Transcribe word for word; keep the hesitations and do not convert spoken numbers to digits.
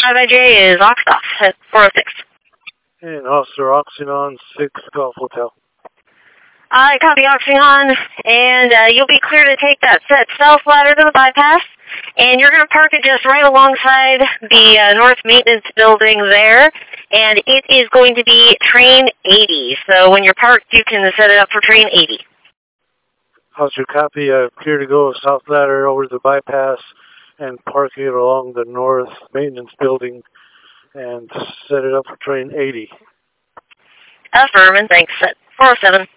five I J is Oxed off at four oh six. And Officer Oxynon, six Golf Hotel. I copy Oxynon, and uh, you'll be clear to take that set stealth ladder to the bypass, and you're going to park it just right alongside the uh, North Maintenance Building there, and it is going to be train eighty. So when you're parked, you can set it up for train eighty. Officer, copy. Uh, clear to go south ladder over the bypass and park it along the North Maintenance Building and set it up for train eighty. Affirm, and thanks. At four oh seven.